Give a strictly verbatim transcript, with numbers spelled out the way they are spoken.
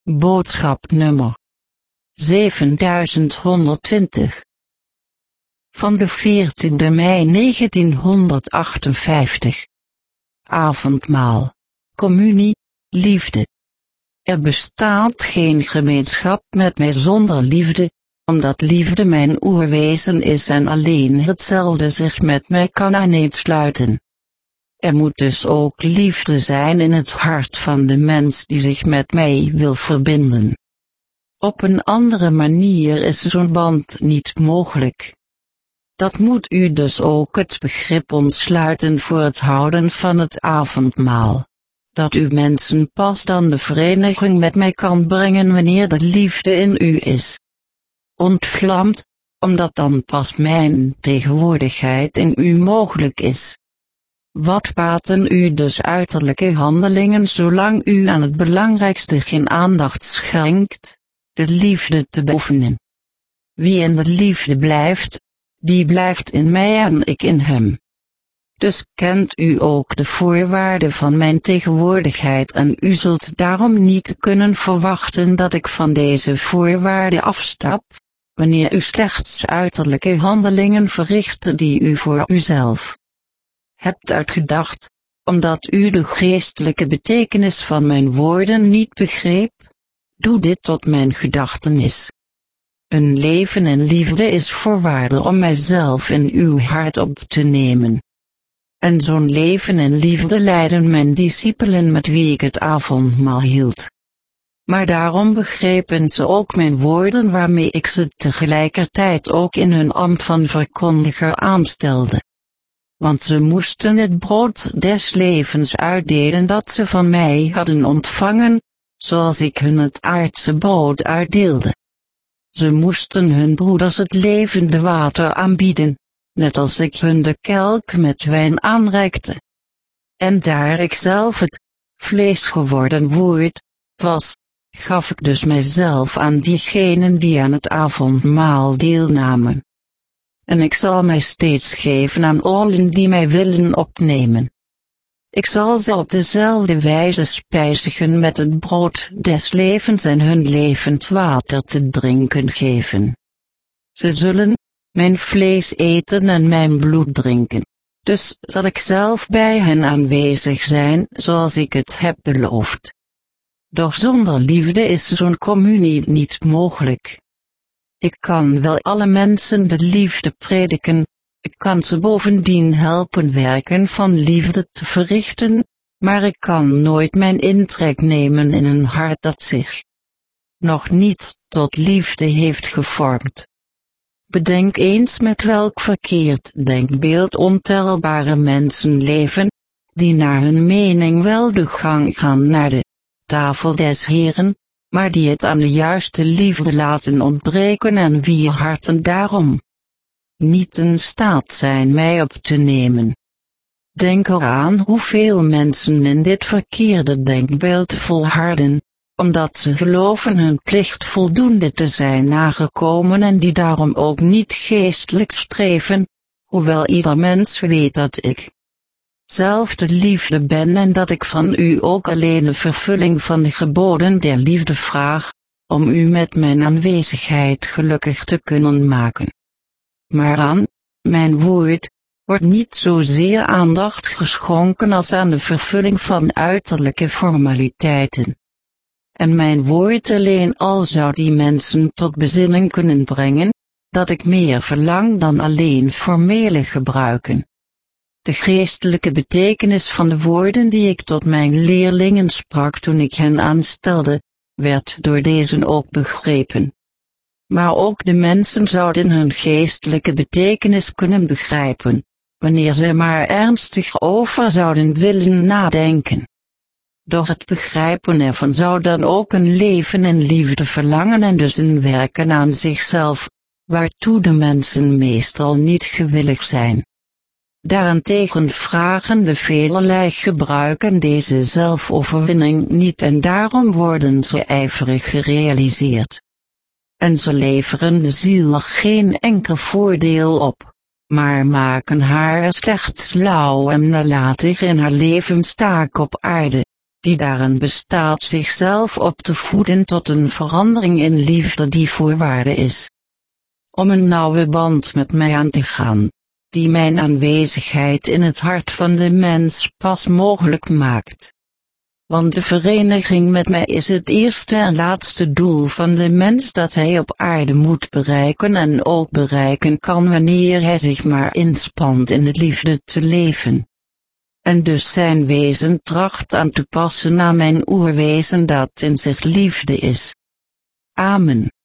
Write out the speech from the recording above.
Boodschap nummer zevenduizend honderdtwintig van de veertiende mei negentienhonderdachtenvijftig. Avondmaal, communie, liefde. Er bestaat geen gemeenschap met mij zonder liefde, omdat liefde mijn oerwezen is en alleen hetzelfde zich met mij kan aaneensluiten. Er moet dus ook liefde zijn in het hart van de mens die zich met mij wil verbinden. Op een andere manier is zo'n band niet mogelijk. Dat moet u dus ook het begrip ontsluiten voor het houden van het avondmaal. Dat u mensen pas dan de vereniging met mij kan brengen wanneer de liefde in u is ontvlamd, omdat dan pas mijn tegenwoordigheid in u mogelijk is. Wat baten u dus uiterlijke handelingen zolang u aan het belangrijkste geen aandacht schenkt, de liefde te beoefenen? Wie in de liefde blijft, die blijft in mij en ik in hem. Dus kent u ook de voorwaarden van mijn tegenwoordigheid en u zult daarom niet kunnen verwachten dat ik van deze voorwaarden afstap, wanneer u slechts uiterlijke handelingen verricht die u voor uzelf hebt uitgedacht, omdat u de geestelijke betekenis van mijn woorden niet begreep. Doe dit tot mijn gedachtenis. Een leven in liefde is voorwaarde om mijzelf in uw hart op te nemen. En zo'n leven in liefde leiden mijn discipelen met wie ik het avondmaal hield. Maar daarom begrepen ze ook mijn woorden waarmee ik ze tegelijkertijd ook in hun ambt van verkondiger aanstelde. Want ze moesten het brood des levens uitdelen dat ze van mij hadden ontvangen, zoals ik hun het aardse brood uitdeelde. Ze moesten hun broeders het levende water aanbieden, net als ik hun de kelk met wijn aanreikte. En daar ik zelf het vlees geworden woord was, gaf ik dus mijzelf aan diegenen die aan het avondmaal deelnamen. En ik zal mij steeds geven aan allen die mij willen opnemen. Ik zal ze op dezelfde wijze spijzigen met het brood des levens en hun levend water te drinken geven. Ze zullen mijn vlees eten en mijn bloed drinken. Dus zal ik zelf bij hen aanwezig zijn, zoals ik het heb beloofd. Doch zonder liefde is zo'n communie niet mogelijk. Ik kan wel alle mensen de liefde prediken, ik kan ze bovendien helpen werken van liefde te verrichten, maar ik kan nooit mijn intrek nemen in een hart dat zich nog niet tot liefde heeft gevormd. Bedenk eens met welk verkeerd denkbeeld ontelbare mensen leven, die naar hun mening wel de gang gaan naar de tafel des Heren, maar die het aan de juiste liefde laten ontbreken en wier harten daarom niet in staat zijn mij op te nemen. Denk eraan hoeveel mensen in dit verkeerde denkbeeld volharden, omdat ze geloven hun plicht voldoende te zijn nagekomen en die daarom ook niet geestelijk streven, hoewel ieder mens weet dat ik zelf de liefde ben en dat ik van u ook alleen de vervulling van de geboden der liefde vraag, om u met mijn aanwezigheid gelukkig te kunnen maken. Maar aan mijn woord wordt niet zozeer aandacht geschonken als aan de vervulling van uiterlijke formaliteiten. En mijn woord alleen al zou die mensen tot bezinning kunnen brengen, dat ik meer verlang dan alleen formele gebruiken. De geestelijke betekenis van de woorden die ik tot mijn leerlingen sprak toen ik hen aanstelde, werd door deze ook begrepen. Maar ook de mensen zouden hun geestelijke betekenis kunnen begrijpen, wanneer ze maar ernstig over zouden willen nadenken. Doch het begrijpen ervan zou dan ook een leven in liefde verlangen en dus een werken aan zichzelf, waartoe de mensen meestal niet gewillig zijn. Daarentegen vragen de velerlei gebruiken deze zelfoverwinning niet en daarom worden ze ijverig gerealiseerd. En ze leveren de ziel geen enkel voordeel op, maar maken haar slechts lauw en nalatig in haar levenstaak op aarde. die daarin bestaat zichzelf op te voeden tot een verandering in liefde die voorwaarde is om een nauwe band met mij aan te gaan, die mijn aanwezigheid in het hart van de mens pas mogelijk maakt. Want de vereniging met mij is het eerste en laatste doel van de mens dat hij op aarde moet bereiken en ook bereiken kan wanneer hij zich maar inspant in de liefde te leven. En dus zijn wezen tracht aan te passen naar mijn oerwezen dat in zich liefde is. Amen.